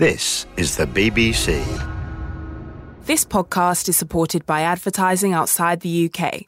This is the BBC. This podcast is supported by advertising outside the UK.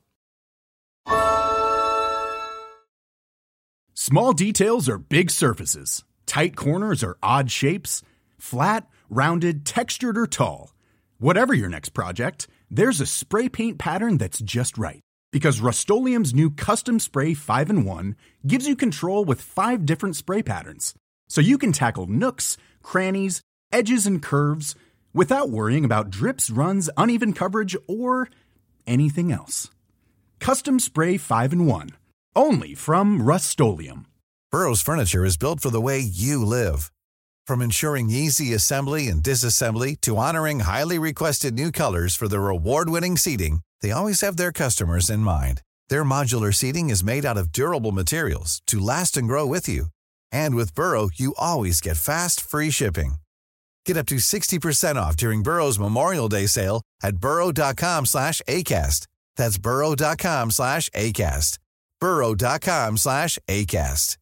Small details are big surfaces. Tight corners are odd shapes. Flat, rounded, textured, or tall. Whatever your next project, there's a spray paint pattern that's just right. Because Rust-Oleum's new Custom Spray 5-in-1 gives you control with 5 different spray patterns. So you can tackle nooks, crannies, edges, and curves without worrying about drips, runs, uneven coverage, or anything else. Custom Spray 5-in-1. Only from Rust-Oleum. Burrow's furniture is built for the way you live. From ensuring easy assembly and disassembly to honoring highly requested new colors for their award-winning seating, they always have their customers in mind. Their modular seating is made out of durable materials to last and grow with you. And with Burrow, you always get fast, free shipping. Get up to 60% off during Burrow's Memorial Day sale at burrow.com/ACAST. That's burrow.com/ACAST. burrow.com/ACAST.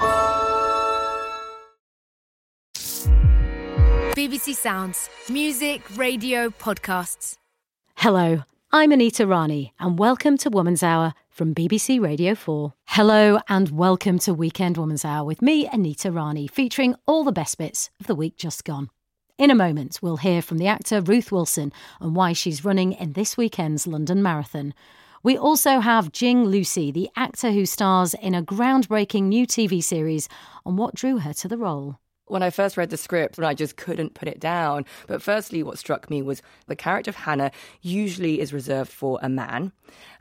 BBC Sounds. Music, radio, podcasts. Hello, I'm Anita Rani, and welcome to Woman's Hour from BBC Radio 4. Hello, and welcome to Weekend Woman's Hour with me, Anita Rani, featuring all the best bits of the week just gone. In a moment, we'll hear from the actor Ruth Wilson and why she's running in this weekend's London Marathon. We also have Jing Lucy, the actor who stars in a groundbreaking new TV series, on what drew her to the role. When I first read the script, I just couldn't put it down. But firstly, what struck me was the character of Hannah usually is reserved for a man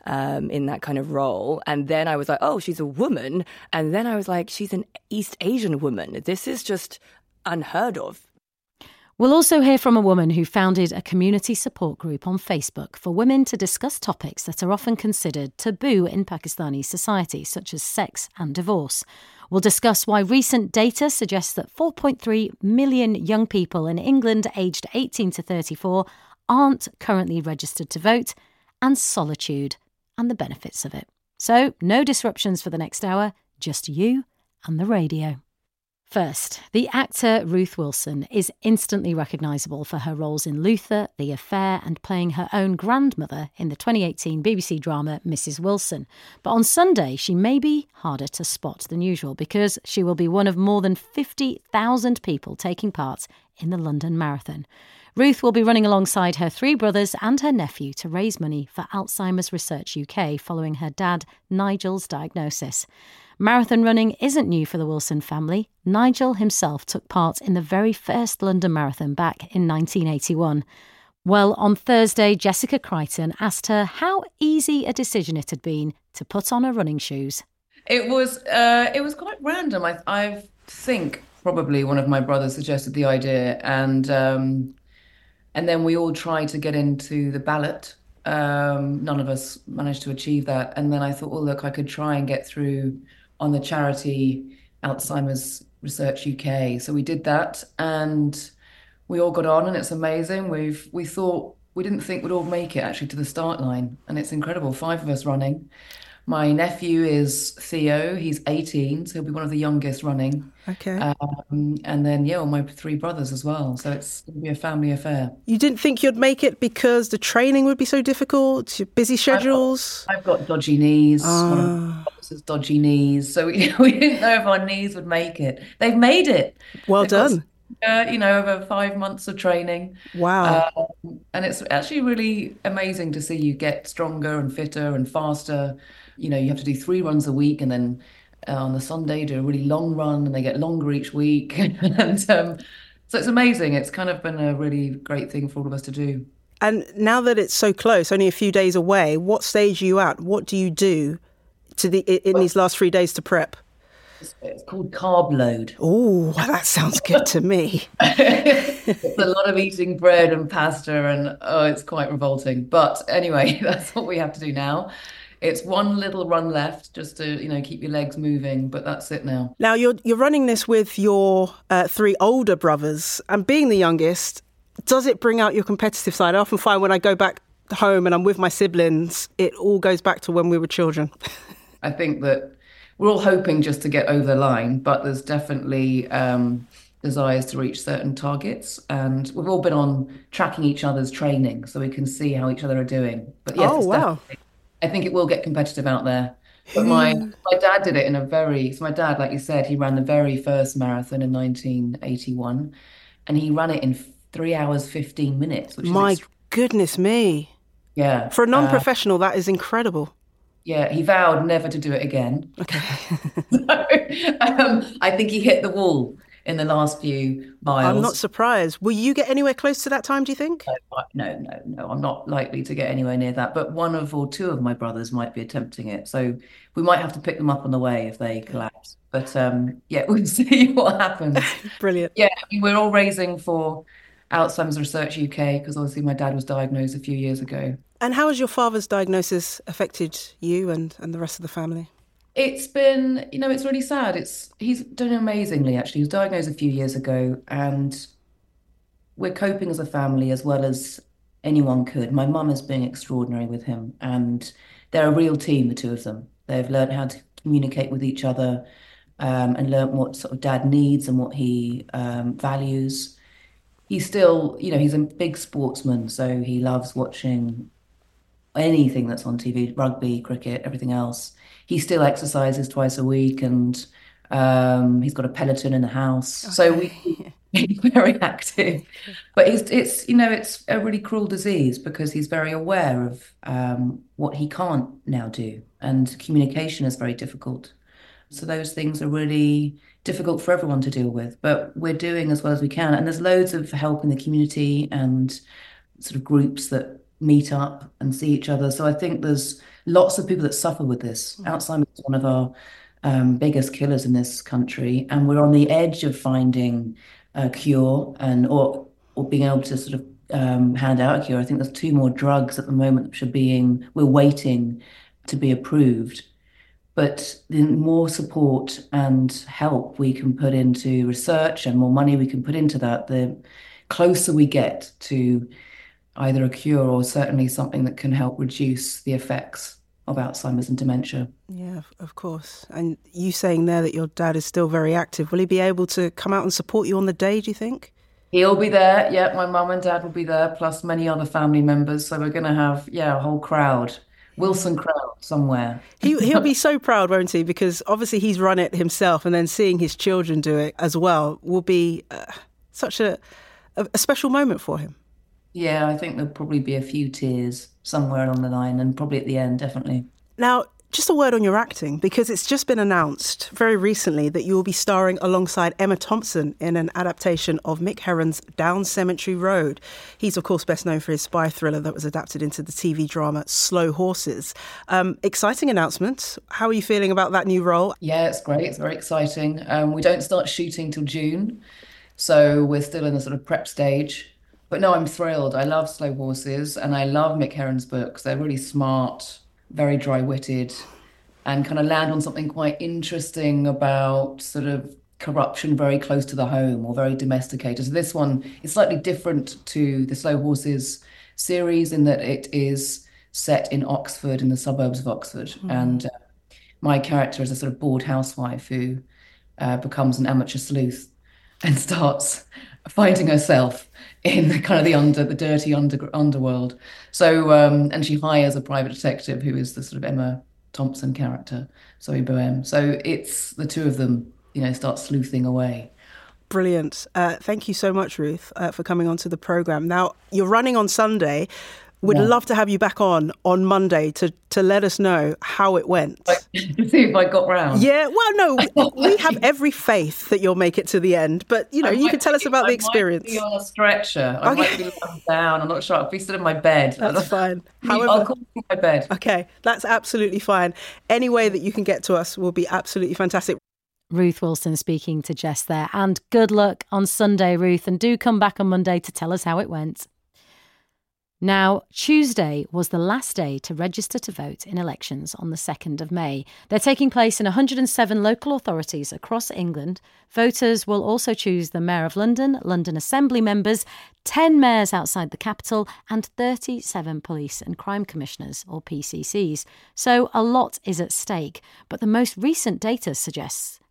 in that kind of role. And then I was like, oh, she's a woman. And then I was like, she's an East Asian woman. This is just unheard of. We'll also hear from a woman who founded a community support group on Facebook for women to discuss topics that are often considered taboo in Pakistani society, such as sex and divorce. We'll discuss why recent data suggests that 4.3 million young people in England aged 18 to 34 aren't currently registered to vote, and solitude and the benefits of it. So, no disruptions for the next hour, just you and the radio. First, the actor Ruth Wilson is instantly recognisable for her roles in Luther, The Affair, and playing her own grandmother in the 2018 BBC drama Mrs. Wilson. But on Sunday, she may be harder to spot than usual because she will be one of more than 50,000 people taking part in the London Marathon. Ruth will be running alongside her 3 brothers and her nephew to raise money for Alzheimer's Research UK following her dad Nigel's diagnosis. Marathon running isn't new for the Wilson family. Nigel himself took part in the very first London Marathon back in 1981. Well, on Thursday, Jessica Crichton asked her how easy a decision it had been to put on her running shoes. It was quite random. I think probably one of my brothers suggested the idea, and then we all tried to get into the ballot. None of us managed to achieve that. And then I thought, well, look, I could try and get through on the charity Alzheimer's Research UK. So we did that and we all got on, and it's amazing. We didn't think we'd all make it actually to the start line, and it's incredible. 5 of us running. My nephew is Theo. He's 18, so he'll be one of the youngest running. Okay. And then, all my 3 brothers as well. So it's going to be a family affair. You didn't think you'd make it because the training would be so difficult, your busy schedules? I've got dodgy knees. One of my brothers has dodgy knees. So we didn't know if our knees would make it. They've made it. Well done. Over 5 months of training. Wow. And it's actually really amazing to see you get stronger and fitter and faster. You have to do 3 runs a week, and then on the Sunday do a really long run, and they get longer each week. And so it's amazing. It's kind of been a really great thing for all of us to do. And now that it's so close, only a few days away, what stage are you at? What do you do in these last 3 days to prep? It's called carb load. Oh, that sounds good to me. It's a lot of eating bread and pasta, and it's quite revolting. But anyway, that's what we have to do now. It's one little run left just to, keep your legs moving, but that's it now. Now, you're running this with your 3 older brothers, and being the youngest, does it bring out your competitive side? I often find when I go back home and I'm with my siblings, it all goes back to when we were children. I think that we're all hoping just to get over the line, but there's definitely desires to reach certain targets. And we've all been on tracking each other's training so we can see how each other are doing. But yes, Oh, wow. I think it will get competitive out there. But my dad did it so my dad, like you said, he ran the very first marathon in 1981, and he ran it in 3 hours, 15 minutes, which My is goodness me. yeah. For a non-professional, that is incredible. Yeah, he vowed never to do it again. Okay. So, I think he hit the wall in the last few miles. I'm not surprised. Will you get anywhere close to that time, do you think? No, I'm not likely to get anywhere near that. But one or two of my brothers might be attempting it. So we might have to pick them up on the way if they collapse. But yeah, we'll see what happens. Brilliant. Yeah, we're all raising for Alzheimer's Research UK because obviously my dad was diagnosed a few years ago. And how has your father's diagnosis affected you and the rest of the family? It's been, it's really sad. He's done amazingly, actually. He was diagnosed a few years ago, and we're coping as a family as well as anyone could. My mum is being extraordinary with him, and they're a real team, the two of them. They've learned how to communicate with each other, and learned what sort of dad needs and what he values. He's still, he's a big sportsman, so he loves watching anything that's on TV, rugby, cricket, everything else. He still exercises twice a week, and he's got a Peloton in the house. Okay. So he's very active. But it's a really cruel disease because he's very aware of what he can't now do, and communication is very difficult. So those things are really difficult for everyone to deal with, but we're doing as well as we can. And there's loads of help in the community and sort of groups that meet up and see each other. So I think there's lots of people that suffer with this. Alzheimer's is one of our biggest killers in this country, and we're on the edge of finding a cure or being able to sort of hand out a cure. I think there's 2 more drugs at the moment which we're waiting to be approved. But the more support and help we can put into research and more money we can put into that, the closer we get to either a cure or certainly something that can help reduce the effects of Alzheimer's and dementia. Yeah, of course. And you saying there that your dad is still very active, will he be able to come out and support you on the day, do you think? He'll be there. Yeah, my mum and dad will be there, plus many other family members. So we're going to have, a whole crowd. Wilson crowd somewhere. He'll be so proud, won't he? Because obviously he's run it himself, and then seeing his children do it as well will be such a special moment for him. Yeah, I think there'll probably be a few tears somewhere along the line, and probably at the end, definitely. Now, just a word on your acting, because it's just been announced very recently that you will be starring alongside Emma Thompson in an adaptation of Mick Herron's Down Cemetery Road. He's, of course, best known for his spy thriller that was adapted into the TV drama Slow Horses. Exciting announcement. How are you feeling about that new role? Yeah, it's great. It's very exciting. We don't start shooting till June, so we're still in the sort of prep stage. But no, I'm thrilled. I love Slow Horses, and I love Mick Herron's books. They're really smart, very dry-witted, and kind of land on something quite interesting about sort of corruption very close to the home or very domesticated. So this one is slightly different to the Slow Horses series in that it is set in Oxford, in the suburbs of Oxford. Mm. And my character is a sort of bored housewife who becomes an amateur sleuth and starts finding herself in the kind of the dirty underworld. So, and she hires a private detective who is the sort of Emma Thompson character, Zoe Boehm. So it's the two of them, start sleuthing away. Brilliant. Thank you so much, Ruth, for coming onto the programme. Now, you're running on Sunday. We'd love to have you back on Monday to let us know how it went. See if I got round. Yeah, well, no, we have every faith that you'll make it to the end. But, you can tell us about the experience. I might be on a stretcher. I might be lying down. I'm not sure. I'll be still in my bed. That's fine. I'll call you my bed. Okay, that's absolutely fine. Any way that you can get to us will be absolutely fantastic. Ruth Wilson speaking to Jess there. And good luck on Sunday, Ruth. And do come back on Monday to tell us how it went. Now, Tuesday was the last day to register to vote in elections on the 2nd of May. They're taking place in 107 local authorities across England. Voters will also choose the Mayor of London, London Assembly members, 10 mayors outside the capital, and 37 police and crime commissioners, or PCCs. So a lot is at stake. But the most recent data suggests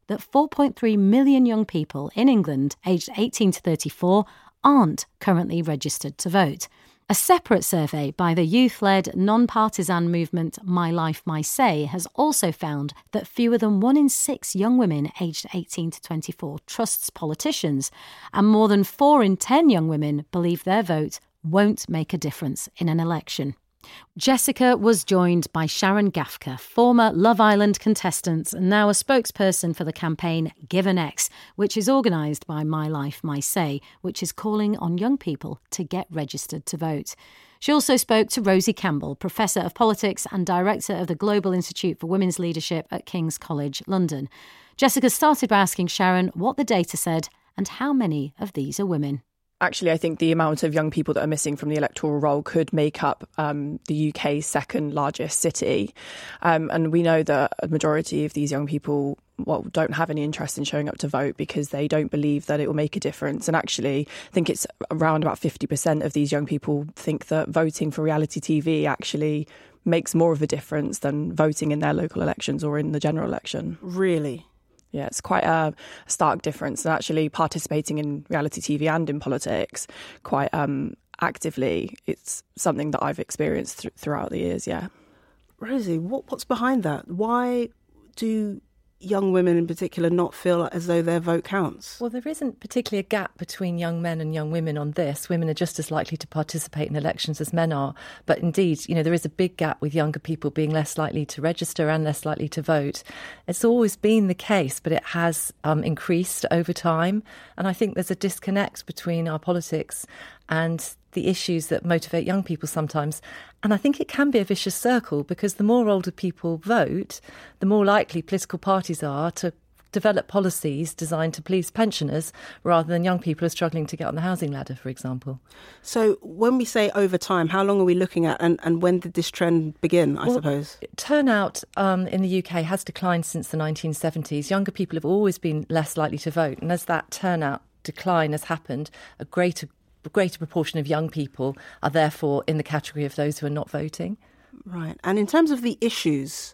that 4.3 million young people in England aged 18 to 34 aren't currently registered to vote. A separate survey by the youth-led, non-partisan movement My Life, My Say has also found that fewer than 1 in 6 young women aged 18 to 24 trusts politicians, and more than 4 in 10 young women believe their vote won't make a difference in an election. Jessica was joined by Sharon Gafka, former Love Island contestant and now a spokesperson for the campaign Give an X, which is organised by My Life, My Say, which is calling on young people to get registered to vote. She also spoke to Rosie Campbell, Professor of Politics and Director of the Global Institute for Women's Leadership at King's College London. Jessica started by asking Sharon what the data said and how many of these are women. Actually, I think the amount of young people that are missing from the electoral roll could make up the UK's second largest city. And we know that a majority of these young people don't have any interest in showing up to vote because they don't believe that it will make a difference. And actually, I think it's around about 50% of these young people think that voting for reality TV actually makes more of a difference than voting in their local elections or in the general election. Really? Yeah, it's quite a stark difference. And actually participating in reality TV and in politics quite actively, it's something that I've experienced throughout the years, yeah. Rosie, what's behind that? Why do young women in particular not feel as though their vote counts? Well, there isn't particularly a gap between young men and young women on this. Women are just as likely to participate in elections as men are. But indeed, there is a big gap with younger people being less likely to register and less likely to vote. It's always been the case, but it has increased over time. And I think there's a disconnect between our politics and the issues that motivate young people sometimes. And I think it can be a vicious circle because the more older people vote, the more likely political parties are to develop policies designed to please pensioners rather than young people who are struggling to get on the housing ladder, for example. So when we say over time, how long are we looking at and when did this trend begin, I suppose? Turnout in the UK has declined since the 1970s. Younger people have always been less likely to vote. And as that turnout decline has happened, a greater proportion of young people are therefore in the category of those who are not voting. Right. And in terms of the issues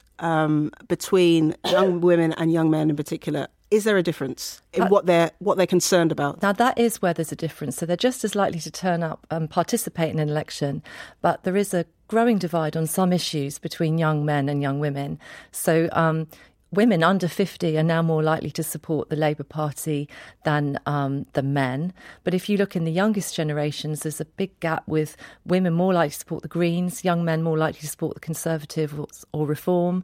between young women and young men in particular, is there a difference in what they're concerned about? Now, that is where there's a difference. So they're just as likely to turn up and participate in an election, but there is a growing divide on some issues between young men and young women. So women under 50 are now more likely to support the Labour Party than the men. But if you look in the youngest generations, there's a big gap with women more likely to support the Greens, young men more likely to support the Conservative or Reform.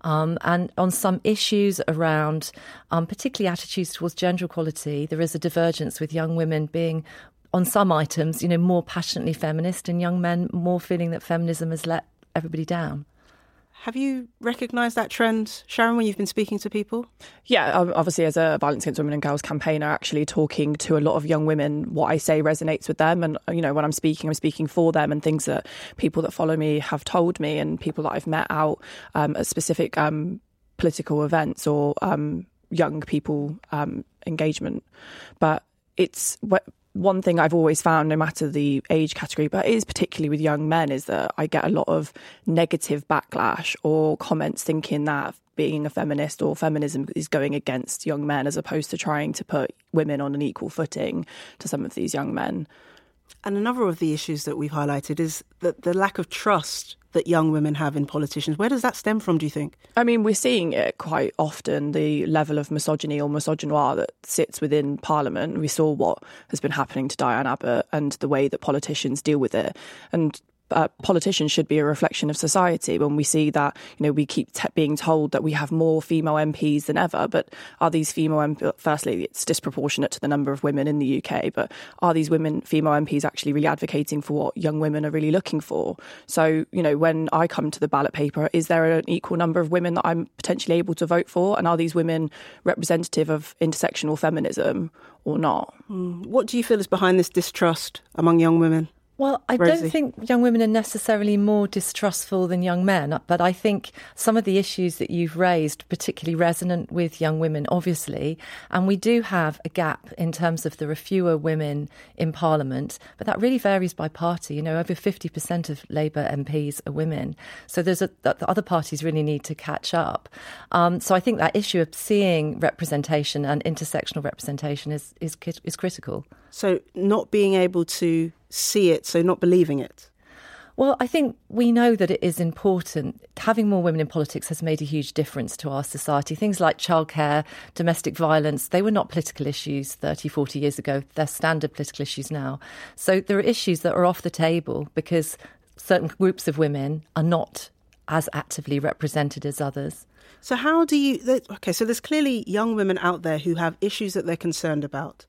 And on some issues around particularly attitudes towards gender equality, there is a divergence with young women being on some items, more passionately feminist and young men more feeling that feminism has let everybody down. Have you recognised that trend, Sharon, when you've been speaking to people? Yeah, obviously as a Violence Against Women and Girls campaigner, actually talking to a lot of young women, what I say resonates with them. And, when I'm speaking for them and things that people that follow me have told me and people that I've met out at specific political events or young people engagement. But it's one thing I've always found, no matter the age category, but it is particularly with young men, is that I get a lot of negative backlash or comments thinking that being a feminist or feminism is going against young men as opposed to trying to put women on an equal footing to some of these young men. And another of the issues that we've highlighted is the lack of trust that young women have in politicians. Where does that stem from, do you think? I mean, we're seeing it quite often, the level of misogyny or misogynoir that sits within Parliament. We saw what has been happening to Diane Abbott and the way that politicians deal with it. And politicians should be a reflection of society. When we see that, we keep being told that we have more female MPs than ever, but are these female MPs, firstly, it's disproportionate to the number of women in the UK, but are these female MPs actually really advocating for what young women are really looking for? So, when I come to the ballot paper, is there an equal number of women that I'm potentially able to vote for? And are these women representative of intersectional feminism or not? What do you feel is behind this distrust among young women? Well, I Rosie? don't think young women are necessarily more distrustful than young men, but I think some of the issues that you've raised particularly resonant with young women, obviously, and we do have a gap in terms of there are fewer women in Parliament, but that really varies by party. You know, over 50% of Labour MPs are women, so the other parties really need to catch up. So I think that issue of seeing representation and intersectional representation is critical. So not being able to see it, so not believing it. Well, I think we know that it is important. Having more women in politics has made a huge difference to our society. Things like childcare, domestic violence, they were not political issues 30, 40 years ago. They're standard political issues now. So there are issues that are off the table because certain groups of women are not as actively represented as others. So how do you... Okay, so there's clearly young women out there who have issues that they're concerned about,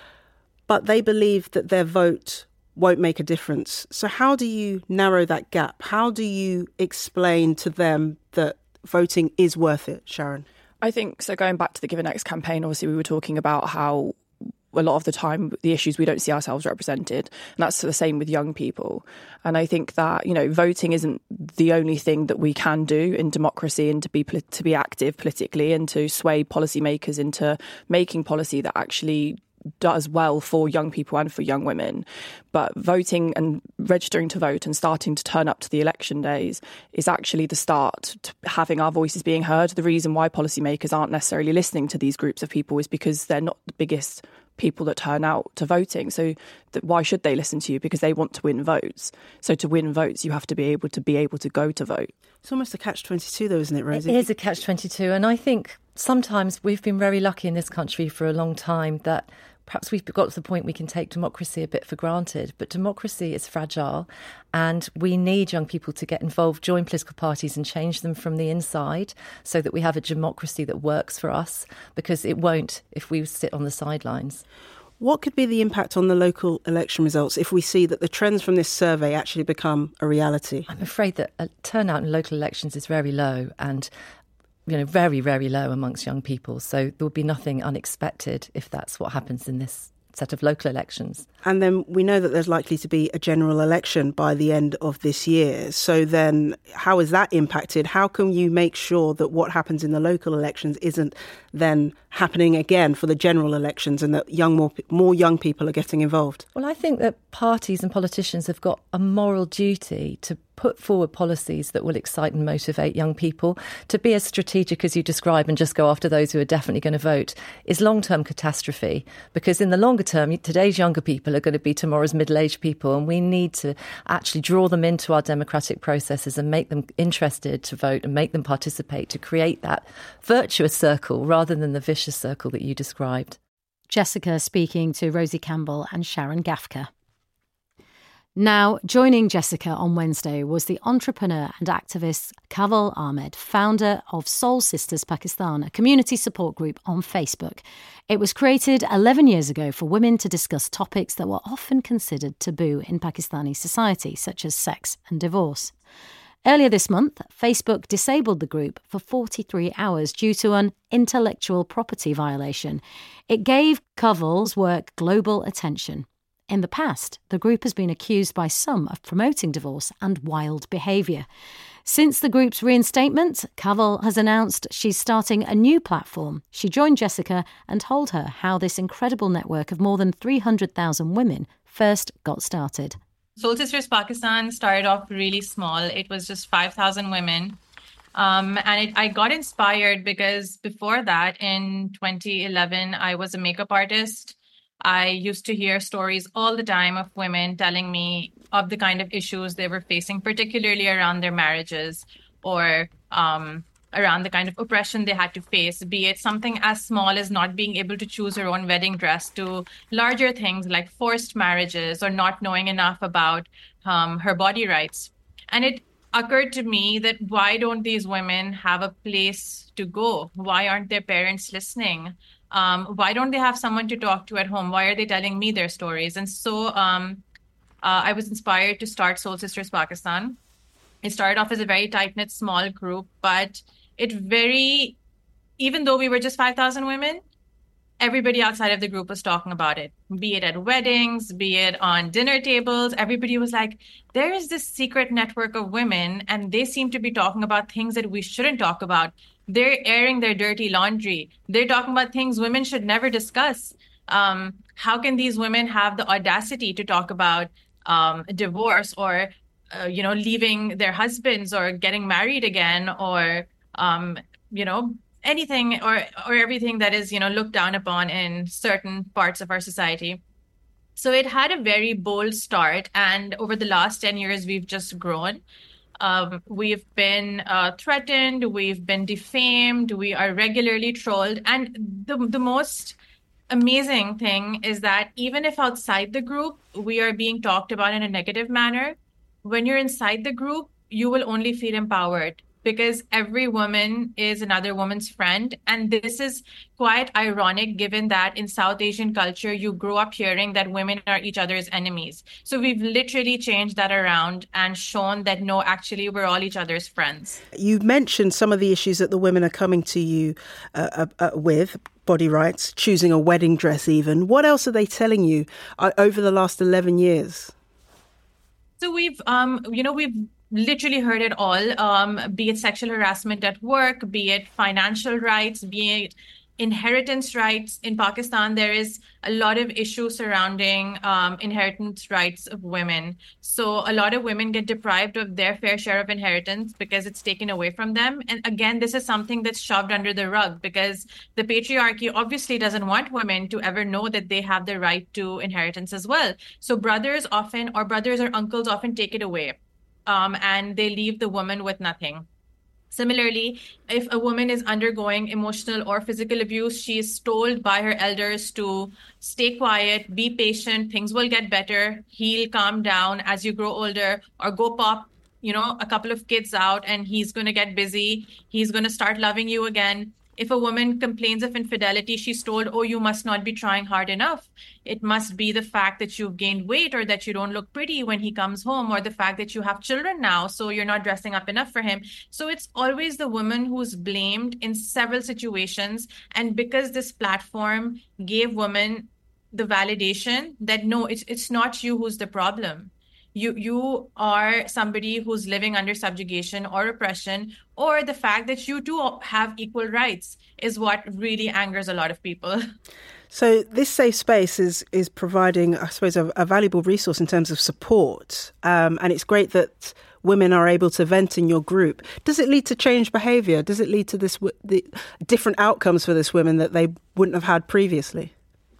but they believe that their vote won't make a difference. So how do you narrow that gap? How do you explain to them that voting is worth it, Sharon? I think, so going back to the Give It Next campaign, obviously we were talking about how a lot of the time the issues we don't see ourselves represented, and that's the same with young people. And I think that, you know, voting isn't the only thing that we can do in democracy, and to be active politically and to sway policymakers into making policy that actually does well for young people and for young women. But voting and registering to vote and starting to turn up to the election days is actually the start to having our voices being heard. The reason why policymakers aren't necessarily listening to these groups of people is because they're not the biggest people that turn out to voting. So why should they listen to you? Because they want to win votes. So to win votes, you have to be able to go to vote. It's almost a catch-22 though, isn't it, Rosie? It is a catch-22. And I think sometimes we've been very lucky in this country for a long time that perhaps we've got to the point we can take democracy a bit for granted, but democracy is fragile and we need young people to get involved, join political parties and change them from the inside so that we have a democracy that works for us, because it won't if we sit on the sidelines. What could be the impact on the local election results if we see that the trends from this survey actually become a reality? I'm afraid that turnout in local elections is very low and very, very low amongst young people. So there would be nothing unexpected if that's what happens in this set of local elections. And then we know that there's likely to be a general election by the end of this year. So then how is that impacted? How can you make sure that what happens in the local elections isn't then happening again for the general elections and that more young people are getting involved? Well, I think that parties and politicians have got a moral duty to put forward policies that will excite and motivate young people. To be as strategic as you describe and just go after those who are definitely going to vote is long-term catastrophe, because in the longer term, today's younger people are going to be tomorrow's middle-aged people, and we need to actually draw them into our democratic processes and make them interested to vote and make them participate to create that virtuous circle rather than the vicious circle that you described. Jessica speaking to Rosie Campbell and Sharon Gafka. Now, joining Jessica on Wednesday was the entrepreneur and activist Kaval Ahmed, founder of Soul Sisters Pakistan, a community support group on Facebook. It was created 11 years ago for women to discuss topics that were often considered taboo in Pakistani society, such as sex and divorce. Earlier this month, Facebook disabled the group for 43 hours due to an intellectual property violation. It gave Kaval's work global attention. In the past, the group has been accused by some of promoting divorce and wild behaviour. Since the group's reinstatement, Kaval has announced she's starting a new platform. She joined Jessica and told her how this incredible network of more than 300,000 women first got started. Soul Sisters Pakistan started off really small. It was just 5,000 women. I got inspired because before that, in 2011, I was a makeup artist. I used to hear stories all the time of women telling me of the kind of issues they were facing, particularly around their marriages or around the kind of oppression they had to face, be it something as small as not being able to choose her own wedding dress to larger things like forced marriages or not knowing enough about her body rights. And it occurred to me that why don't these women have a place to go? Why aren't their parents listening? Why don't they have someone to talk to at home? Why are they telling me their stories? And so I was inspired to start Soul Sisters Pakistan. It started off as a very tight-knit small group, but even though we were just 5,000 women, everybody outside of the group was talking about it, be it at weddings, be it on dinner tables. Everybody was like, there is this secret network of women, and they seem to be talking about things that we shouldn't talk about. They're airing their dirty laundry. They're talking about things women should never discuss. How can these women have the audacity to talk about divorce or, leaving their husbands or getting married again or, anything or everything that is, looked down upon in certain parts of our society. So it had a very bold start. And over the last 10 years, we've just grown. We've been threatened. We've been defamed. We are regularly trolled. And the most amazing thing is that even if outside the group, we are being talked about in a negative manner, when you're inside the group, you will only feel empowered, because every woman is another woman's friend. And this is quite ironic, given that in South Asian culture, you grew up hearing that women are each other's enemies. So we've literally changed that around and shown that, no, actually, we're all each other's friends. You mentioned some of the issues that the women are coming to you with, body rights, choosing a wedding dress even. What else are they telling you over the last 11 years? So we've literally heard it all, be it sexual harassment at work, be it financial rights, be it inheritance rights. In Pakistan, there is a lot of issues surrounding inheritance rights of women. So a lot of women get deprived of their fair share of inheritance because it's taken away from them. And again, this is something that's shoved under the rug because the patriarchy obviously doesn't want women to ever know that they have the right to inheritance as well. So brothers or uncles often take it away. And they leave the woman with nothing. Similarly, if a woman is undergoing emotional or physical abuse, she is told by her elders to stay quiet, be patient, things will get better, heal, calm down as you grow older, or go pop, a couple of kids out and he's going to get busy. He's going to start loving you again. If a woman complains of infidelity, she's told, oh, you must not be trying hard enough. It must be the fact that you've gained weight or that you don't look pretty when he comes home, or the fact that you have children now, so you're not dressing up enough for him. So it's always the woman who's blamed in several situations. And because this platform gave women the validation that, no, it's not you who's the problem. You are somebody who's living under subjugation or oppression, or the fact that you too have equal rights is what really angers a lot of people. So this safe space is providing, I suppose, a valuable resource in terms of support. And it's great that women are able to vent in your group. Does it lead to changed behaviour? Does it lead to the different outcomes for this women that they wouldn't have had previously?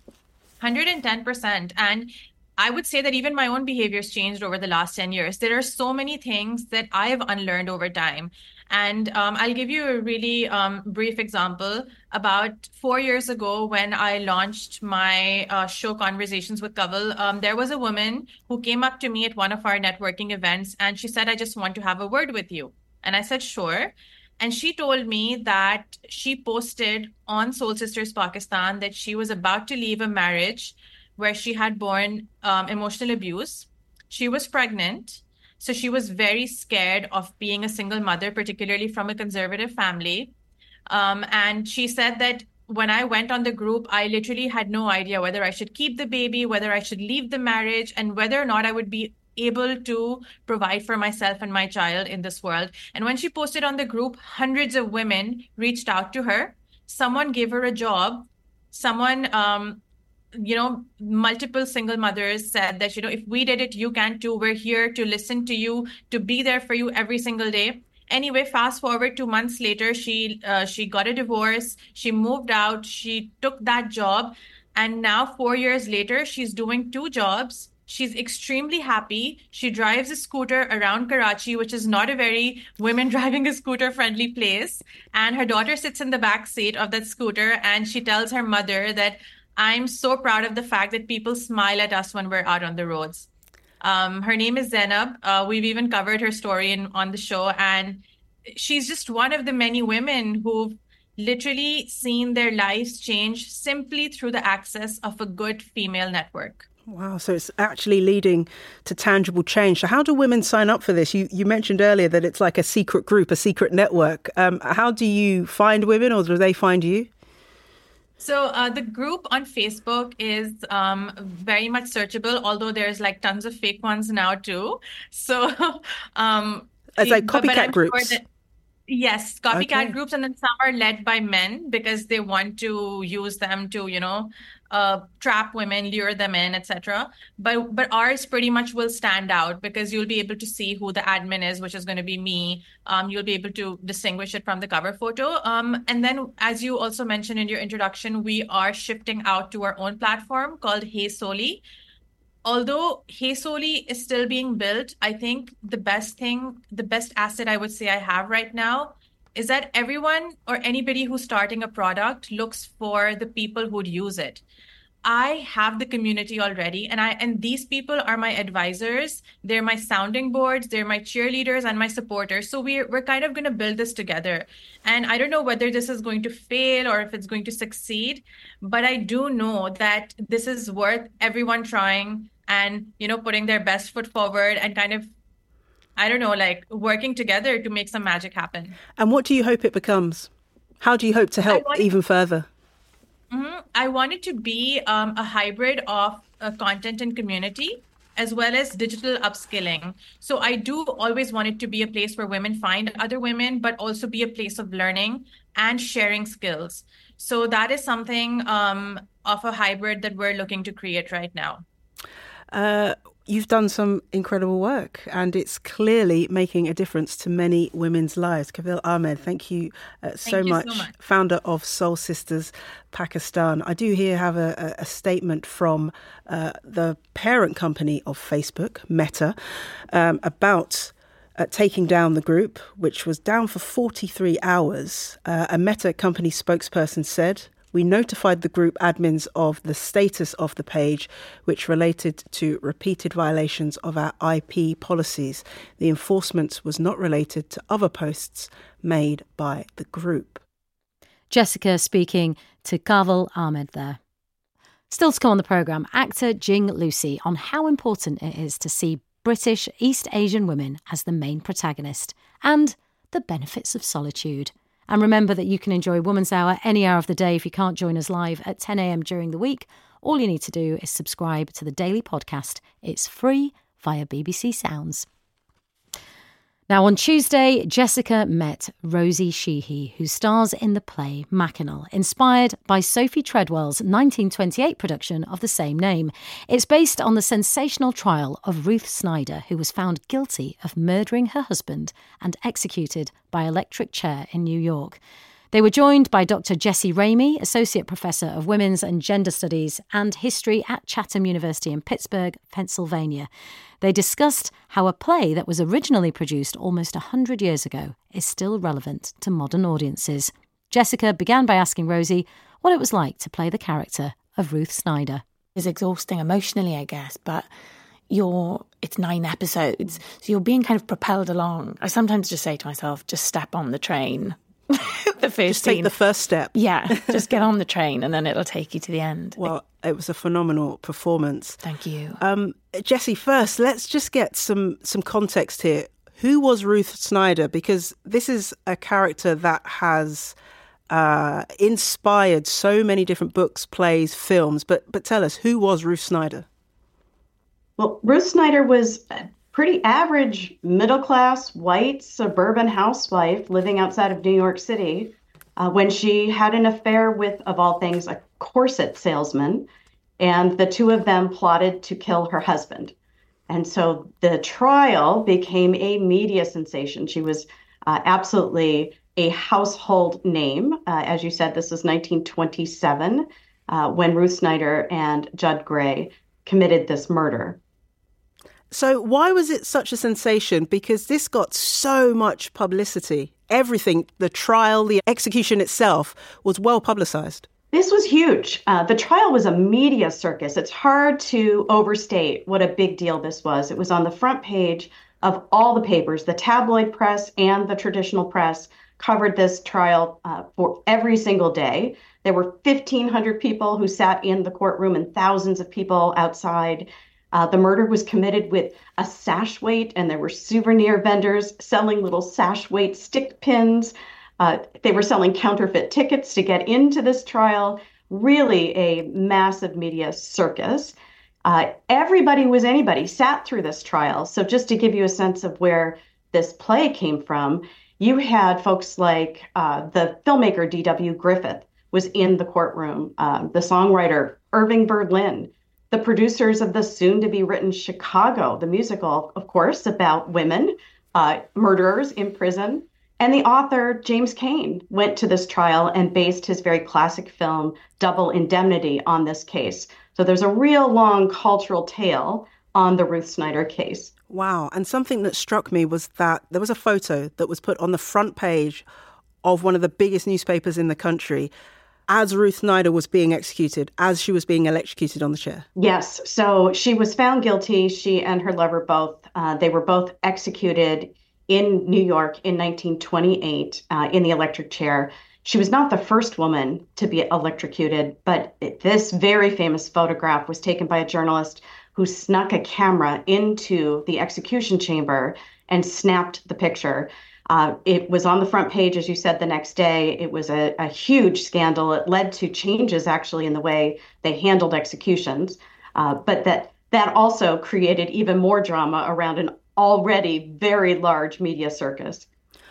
110%. And I would say that even my own behavior has changed over the last 10 years. There are so many things that I have unlearned over time. And I'll give you a really brief example. About 4 years ago, when I launched my show Conversations with Kaval, there was a woman who came up to me at one of our networking events, and she said, I just want to have a word with you. And I said, sure. And she told me that she posted on Soul Sisters Pakistan that she was about to leave a marriage where she had borne emotional abuse. She was pregnant. So she was very scared of being a single mother, particularly from a conservative family. And she said that when I went on the group, I literally had no idea whether I should keep the baby, whether I should leave the marriage, and whether or not I would be able to provide for myself and my child in this world. And when she posted on the group, hundreds of women reached out to her. Someone gave her a job. Someone multiple single mothers said that, if we did it, you can too. We're here to listen to you, to be there for you every single day. Anyway, fast forward 2 months later, she got a divorce. She moved out. She took that job. And now 4 years later, she's doing 2 jobs. She's extremely happy. She drives a scooter around Karachi, which is not a very women driving a scooter friendly place. And her daughter sits in the back seat of that scooter. And she tells her mother that, I'm so proud of the fact that people smile at us when we're out on the roads. Her name is Zainab. We've even covered her story on the show. And she's just one of the many women who've literally seen their lives change simply through the access of a good female network. Wow, so it's actually leading to tangible change. So how do women sign up for this? You mentioned earlier that it's like a secret group, a secret network. How do you find women, or do they find you? So the group on Facebook is very much searchable, although there's like tons of fake ones now too. So it's like copycat groups. Yes, copycat groups, and then some are led by men because they want to use them to, trap women, lure them in, etc. But ours pretty much will stand out because you'll be able to see who the admin is, which is going to be me. You'll be able to distinguish it from the cover photo. And then, as you also mentioned in your introduction, we are shifting out to our own platform called Hey Soli. Although Hey Soli is still being built, I think the best asset I would say I have right now is that everyone or anybody who's starting a product looks for the people who'd use it. I have the community already, and these people are my advisors. They're my sounding boards, they're my cheerleaders and my supporters. So we're kind of going to build this together. And I don't know whether this is going to fail or if it's going to succeed, but I do know that this is worth everyone trying and, putting their best foot forward and kind of, working together to make some magic happen. And what do you hope it becomes? How do you hope to help even further? I want it to be a hybrid of content and community, as well as digital upskilling. So I do always want it to be a place where women find other women, but also be a place of learning and sharing skills. So that is something of a hybrid that we're looking to create right now. You've done some incredible work and it's clearly making a difference to many women's lives. Kavil Ahmed, thank you so much. Founder of Soul Sisters Pakistan. I do here have a statement from the parent company of Facebook, Meta, about taking down the group, which was down for 43 hours. A Meta company spokesperson said, "We notified the group admins of the status of the page, which related to repeated violations of our IP policies. The enforcement was not related to other posts made by the group." Jessica speaking to Kavil Ahmed there. Still to come on the programme, actor Jing Lucy on how important it is to see British East Asian women as the main protagonist and the benefits of solitude. And remember that you can enjoy Woman's Hour any hour of the day if you can't join us live at 10 a.m. during the week. All you need to do is subscribe to the daily podcast. It's free via BBC Sounds. Now, on Tuesday, Jessica met Rosie Sheehy, who stars in the play Mackinac, inspired by Sophie Treadwell's 1928 production of the same name. It's based on the sensational trial of Ruth Snyder, who was found guilty of murdering her husband and executed by electric chair in New York. They were joined by Dr. Jessie Ramey, Associate Professor of Women's and Gender Studies and History at Chatham University in Pittsburgh, Pennsylvania. They discussed how a play that was originally produced almost 100 years ago is still relevant to modern audiences. Jessica began by asking Rosie what it was like to play the character of Ruth Snyder. It's exhausting emotionally, I guess, but it's 9 episodes, so you're being kind of propelled along. I sometimes just say to myself, just step on the train. Just take the first step. Yeah, just get on the train and then it'll take you to the end. Well, it was a phenomenal performance. Thank you. Jessie, first, let's just get some context here. Who was Ruth Snyder? Because this is a character that has inspired so many different books, plays, films. But tell us, who was Ruth Snyder? Well, Ruth Snyder was pretty average, middle-class, white, suburban housewife living outside of New York City when she had an affair with, of all things, a corset salesman, and the two of them plotted to kill her husband. And so the trial became a media sensation. She was absolutely a household name. As you said, this was 1927 when Ruth Snyder and Judd Gray committed this murder. So why was it such a sensation? Because this got so much publicity. Everything, the trial, the execution itself was well publicized. This was huge. The trial was a media circus. It's hard to overstate what a big deal this was. It was on the front page of all the papers. The tabloid press and the traditional press covered this trial for every single day. There were 1,500 people who sat in the courtroom and thousands of people outside. The murder was committed with a sash weight, and there were souvenir vendors selling little sash weight stick pins. They were selling counterfeit tickets to get into this trial. really a massive media circus. Everybody was anybody sat through this trial. So just to give you a sense of where this play came from, you had folks like the filmmaker D.W. Griffith was in the courtroom, the songwriter Irving Berlin, the producers of the soon-to-be-written Chicago, the musical, of course, about women, murderers in prison, and the author James Cain went to this trial and based his very classic film Double Indemnity on this case. So there's a real long cultural tale on the Ruth Snyder case. Wow. And something that struck me was that there was a photo that was put on the front page of one of the biggest newspapers in the country as Ruth Snyder was being executed, as she was being electrocuted on the chair. Yes. So she was found guilty. She and her lover both, they were both executed in New York in 1928 in the electric chair. She was not the first woman to be electrocuted, but this very famous photograph was taken by a journalist who snuck a camera into the execution chamber and snapped the picture. It was on the front page, as you said, the next day. It was a huge scandal. It led to changes, actually, in the way they handled executions. But that also created even more drama around an already very large media circus.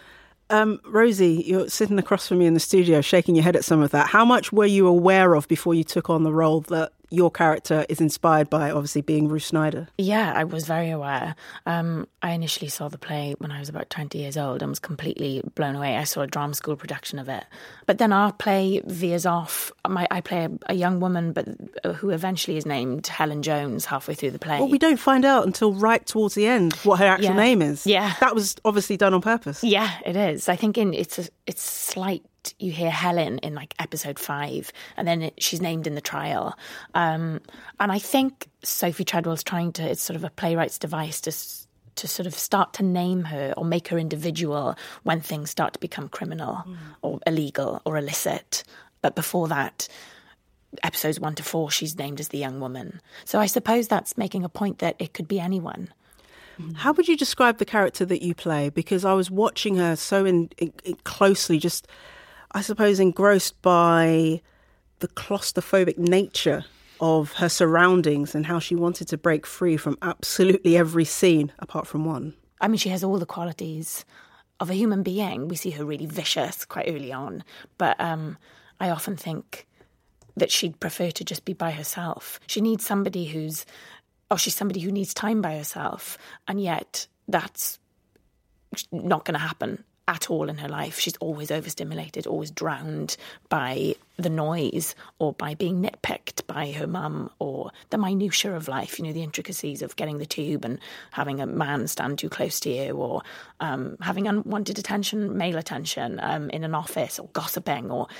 Rosie, you're sitting across from me in the studio, shaking your head at some of that. How much were you aware of before you took on the role that your character is inspired by, obviously, being Ruth Snyder? Yeah, I was very aware. I initially saw the play when I was about 20 years old and was completely blown away. I saw a drama school production of it. But then our play veers off. I play a young woman, but who eventually is named Helen Jones halfway through the play. Well, we don't find out until right towards the end what her actual name is. Yeah. That was obviously done on purpose. Yeah, it is. I think it's slight. You hear Helen in like episode 5, and then she's named in the trial. And I think Sophie Treadwell's trying to, it's sort of a playwright's device to sort of start to name her or make her individual when things start to become criminal or illegal or illicit. But before that, episodes 1 to 4, she's named as the young woman. So I suppose that's making a point that it could be anyone. How would you describe the character that you play? Because I was watching her so closely, just, I suppose, engrossed by the claustrophobic nature of her surroundings and how she wanted to break free from absolutely every scene apart from one. I mean, she has all the qualities of a human being. We see her really vicious quite early on, but I often think that she'd prefer to just be by herself. She needs somebody she's somebody who needs time by herself, and yet that's not going to happen at all in her life. She's always overstimulated, always drowned by the noise or by being nitpicked by her mum or the minutiae of life, the intricacies of getting the tube and having a man stand too close to you, or having unwanted attention, male attention in an office, or gossiping, or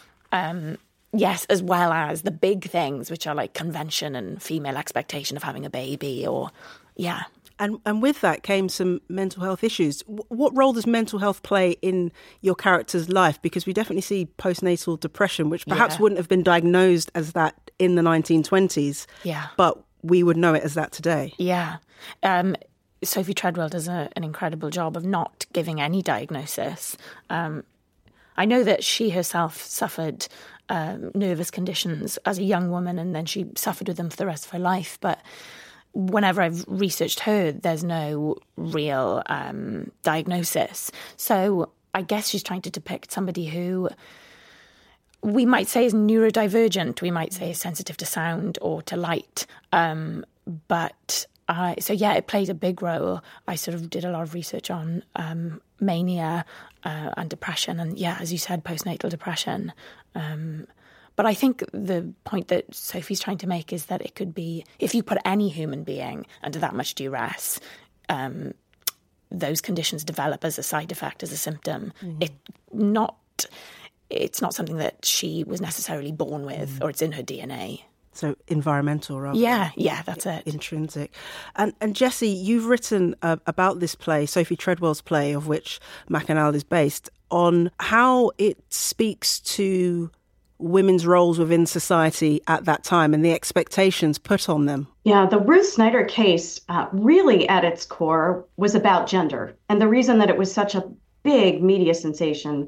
yes, as well as the big things, which are like convention and female expectation of having a baby, or yeah. And with that came some mental health issues. What role does mental health play in your character's life? Because we definitely see postnatal depression, which perhaps wouldn't have been diagnosed as that in the 1920s. Yeah. But we would know it as that today. Yeah. Sophie Treadwell does an incredible job of not giving any diagnosis. I know that she herself suffered nervous conditions as a young woman, and then she suffered with them for the rest of her life. But whenever I've researched her, there's no real diagnosis. So I guess she's trying to depict somebody who we might say is neurodivergent, we might say is sensitive to sound or to light. It played a big role. I sort of did a lot of research on mania and depression, and as you said, postnatal depression. But I think the point that Sophie's trying to make is that it could be, if you put any human being under that much duress, those conditions develop as a side effect, as a symptom. Mm-hmm. It's not something that she was necessarily born with, or it's in her DNA. So environmental, rather. Yeah, that's it. Intrinsic. And Jessie, you've written about this play, Sophie Treadwell's play, of which Mackinac is based, on how it speaks to women's roles within society at that time and the expectations put on them. Yeah, the Ruth Snyder case really at its core was about gender. And the reason that it was such a big media sensation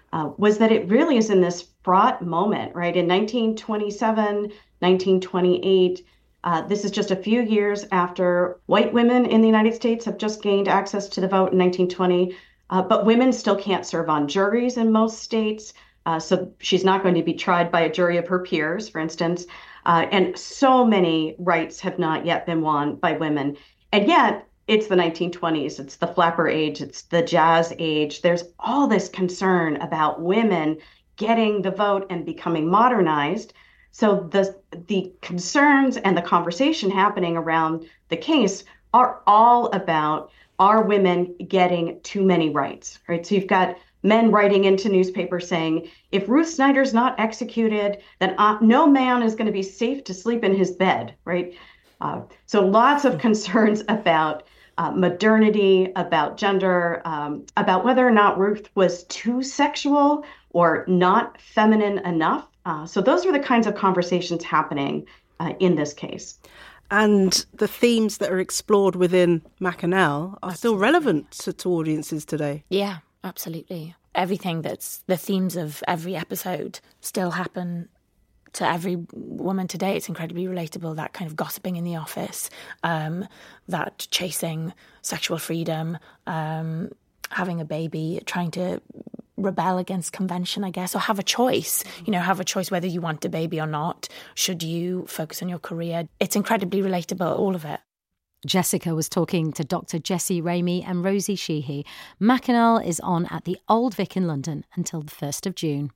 was that it really is in this fraught moment, right? In 1927, 1928, this is just a few years after white women in the United States have just gained access to the vote in 1920, but women still can't serve on juries in most states. So she's not going to be tried by a jury of her peers, for instance. And so many rights have not yet been won by women. And yet, it's the 1920s, it's the flapper age, it's the jazz age. There's all this concern about women getting the vote and becoming modernized. So the concerns and the conversation happening around the case are all about, are women getting too many rights, right? So you've got men writing into newspapers saying, if Ruth Snyder's not executed, then no man is going to be safe to sleep in his bed, right? So lots of concerns about modernity, about gender, about whether or not Ruth was too sexual or not feminine enough. So those are the kinds of conversations happening in this case. And the themes that are explored within Mackinac are still relevant to audiences today. Yeah, absolutely. Everything that's the themes of every episode still happen to every woman today. It's incredibly relatable, that kind of gossiping in the office, that chasing sexual freedom, having a baby, trying to rebel against convention, I guess, or have a choice, have a choice whether you want a baby or not. Should you focus on your career? It's incredibly relatable, all of it. Jessica was talking to Dr. Jessie Ramey and Rosie Sheehy. Mackinac is on at the Old Vic in London until the 1st of June.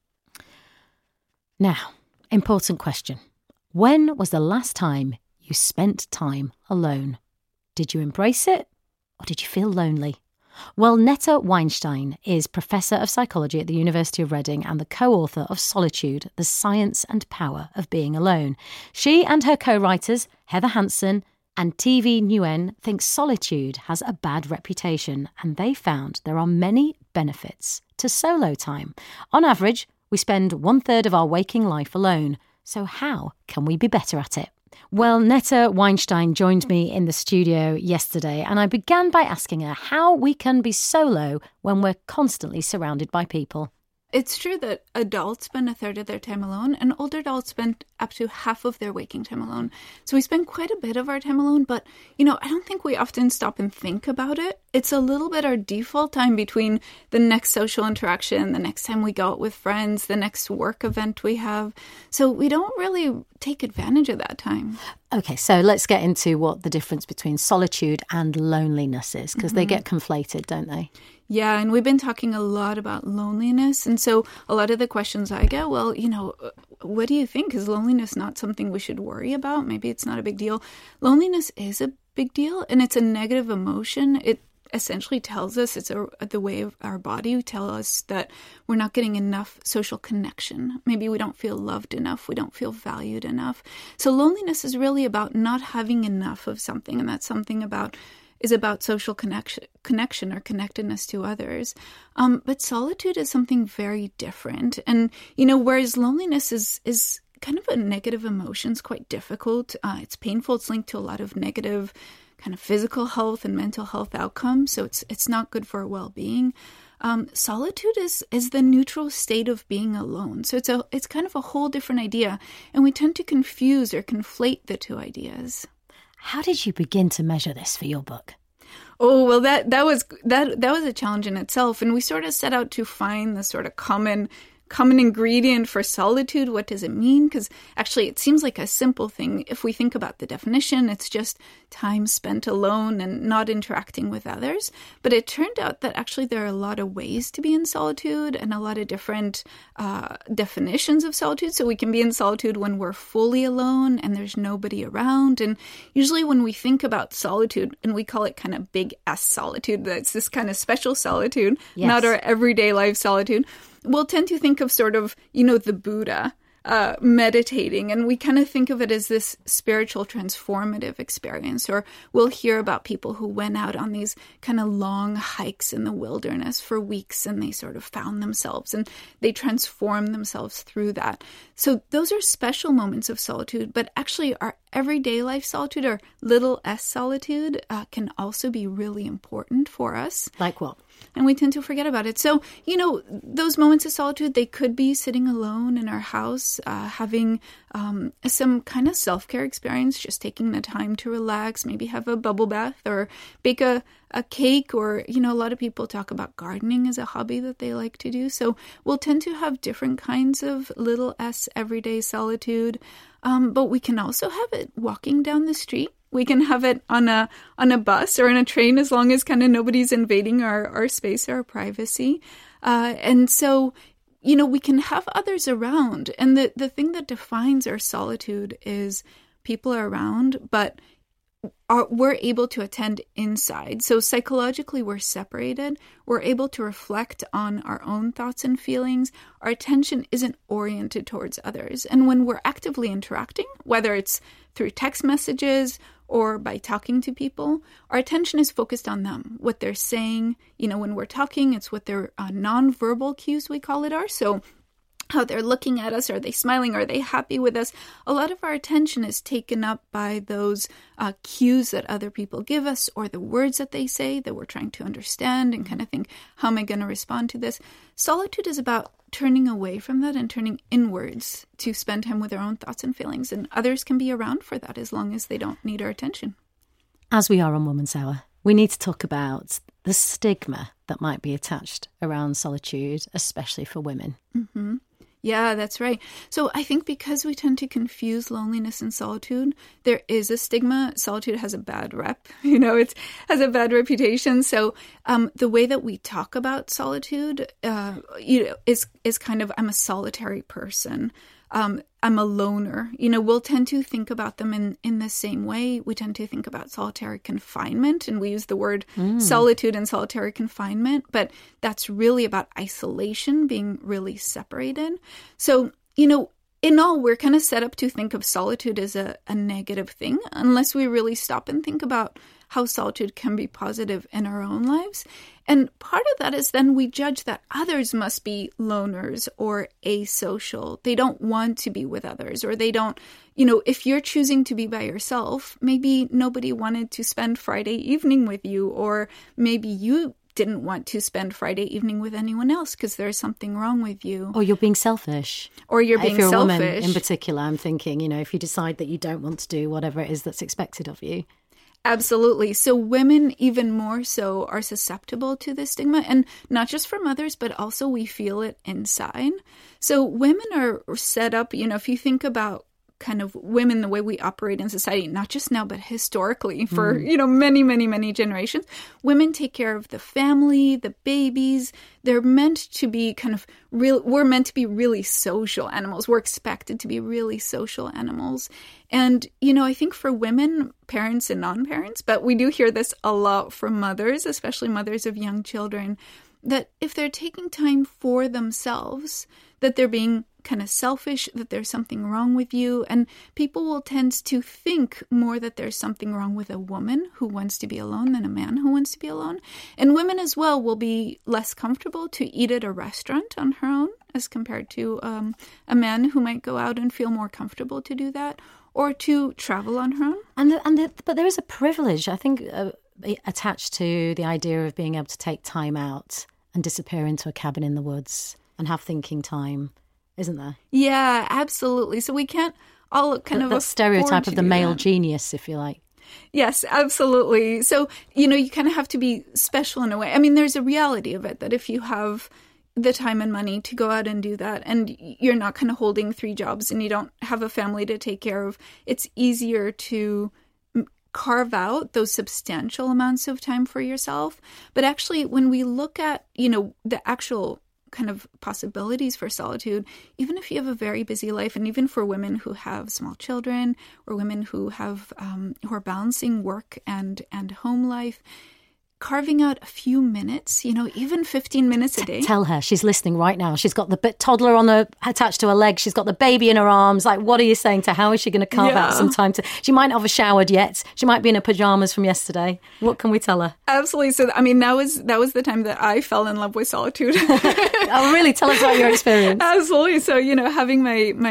Now, important question. When was the last time you spent time alone? Did you embrace it or did you feel lonely? Well, Netta Weinstein is Professor of Psychology at the University of Reading and the co-author of Solitude, The Science and Power of Being Alone. She and her co-writers, Heather Hansen and TV Nguyen, think solitude has a bad reputation, and they found there are many benefits to solo time. On average, we spend 1/3 of our waking life alone. So how can we be better at it? Well, Netta Weinstein joined me in the studio yesterday, and I began by asking her how we can be solo when we're constantly surrounded by people. It's true that adults spend 1/3 of their time alone, and older adults spend up to half of their waking time alone. So we spend quite a bit of our time alone, but, I don't think we often stop and think about it. It's a little bit our default time between the next social interaction, the next time we go out with friends, the next work event we have. So we don't really take advantage of that time. Okay, so let's get into what the difference between solitude and loneliness is, because they get conflated, don't they? Yeah, and we've been talking a lot about loneliness. And so a lot of the questions I get, well, what do you think? Is loneliness not something we should worry about? Maybe it's not a big deal. Loneliness is a big deal, and it's a negative emotion. It essentially tells us, it's the way of our body tell us that we're not getting enough social connection. Maybe we don't feel loved enough. We don't feel valued enough. So loneliness is really about not having enough of something, and that's something is about social connection or connectedness to others. But solitude is something very different. And, whereas loneliness is kind of a negative emotion, it's quite difficult. It's painful. It's linked to a lot of negative kind of physical health and mental health outcomes. So it's not good for our well-being. Solitude is the neutral state of being alone. So it's kind of a whole different idea. And we tend to confuse or conflate the two ideas. How did you begin to measure this for your book? Oh, well, that was a challenge in itself. And we sort of set out to find the sort of common ingredient for solitude. What does it mean? Because actually it seems like a simple thing. If we think about the definition, it's just time spent alone and not interacting with others. But it turned out that actually there are a lot of ways to be in solitude and a lot of different definitions of solitude. So we can be in solitude when we're fully alone and there's nobody around. And usually when we think about solitude, and we call it kind of big S solitude, that's this kind of special solitude, not our everyday life solitude, we'll tend to think of sort of, the Buddha meditating, and we kind of think of it as this spiritual transformative experience. Or we'll hear about people who went out on these kind of long hikes in the wilderness for weeks, and they sort of found themselves and they transformed themselves through that. So those are special moments of solitude, but actually our everyday life solitude, or little S solitude, can also be really important for us. Like what? and we tend to forget about it. So, those moments of solitude, they could be sitting alone in our house, having some kind of self-care experience, just taking the time to relax, maybe have a bubble bath or bake a cake, or, a lot of people talk about gardening as a hobby that they like to do. So we'll tend to have different kinds of little S everyday solitude. But we can also have it walking down the street. We can have it on a bus or in a train, as long as kind of nobody's invading our space or our privacy. And so, we can have others around. And the thing that defines our solitude is people are around, but we're able to attend inside. So psychologically, we're separated. We're able to reflect on our own thoughts and feelings. Our attention isn't oriented towards others. And when we're actively interacting, whether it's through text messages or by talking to people, our attention is focused on them, what they're saying. When we're talking, it's what their nonverbal cues, we call it, are. So how they're looking at us. Are they smiling? Are they happy with us? A lot of our attention is taken up by those cues that other people give us, or the words that they say that we're trying to understand and kind of think, how am I going to respond to this? Solitude is about turning away from that and turning inwards to spend time with our own thoughts and feelings. And others can be around for that as long as they don't need our attention. As we are on Woman's Hour, we need to talk about the stigma that might be attached around solitude, especially for women. Mm-hmm. Yeah, that's right. So I think because we tend to confuse loneliness and solitude, there is a stigma. Solitude has a bad rep, it has a bad reputation. So the way that we talk about solitude, is kind of, I'm a solitary person. I'm a loner. We'll tend to think about them in the same way. We tend to think about solitary confinement, and we use the word solitude and solitary confinement, but that's really about isolation, being really separated. So, in all, we're kind of set up to think of solitude as a negative thing, unless we really stop and think about how solitude can be positive in our own lives. And part of that is then we judge that others must be loners or asocial. They don't want to be with others, or they don't, if you're choosing to be by yourself, maybe nobody wanted to spend Friday evening with you, or maybe you didn't want to spend Friday evening with anyone else because there's something wrong with you. Or you're being selfish. Or you're being selfish. If you're selfish. a woman in particular, I'm thinking, if you decide that you don't want to do whatever it is that's expected of you. Absolutely. So women, even more so, are susceptible to this stigma, and not just from others, but also we feel it inside. So women are set up, if you think about kind of women, the way we operate in society, not just now, but historically for, many, many, many generations, women take care of the family, the babies. They're meant to be we're meant to be really social animals. We're expected to be really social animals. And, I think for women, parents and non-parents, but we do hear this a lot from mothers, especially mothers of young children, that if they're taking time for themselves, that they're being kind of selfish, that there's something wrong with you. And people will tend to think more that there's something wrong with a woman who wants to be alone than a man who wants to be alone. And women as well will be less comfortable to eat at a restaurant on her own as compared to a man who might go out and feel more comfortable to do that, or to travel on her own. But there is a privilege, I think, attached to the idea of being able to take time out and disappear into a cabin in the woods and have thinking time, isn't there? Yeah, absolutely. So we can't all kind of that stereotype of the male genius, if you like. Yes, absolutely. So, you kind of have to be special in a way. I mean, there's a reality of it that if you have the time and money to go out and do that, and you're not kind of holding 3 jobs and you don't have a family to take care of, it's easier to carve out those substantial amounts of time for yourself. But actually, when we look at, the actual kind of possibilities for solitude, even if you have a very busy life, and even for women who have small children, or women who have who are balancing work and home life, carving out a few minutes, even 15 minutes a day. Tell her, she's listening right now. She's got the toddler attached to her leg. She's got the baby in her arms. Like, what are you saying to her? How is she going to carve out some time to... She might not have showered yet. She might be in her pajamas from yesterday. What can we tell her? Absolutely. So, I mean, that was the time that I fell in love with solitude. Oh, really? Tell us about your experience. Absolutely. So, having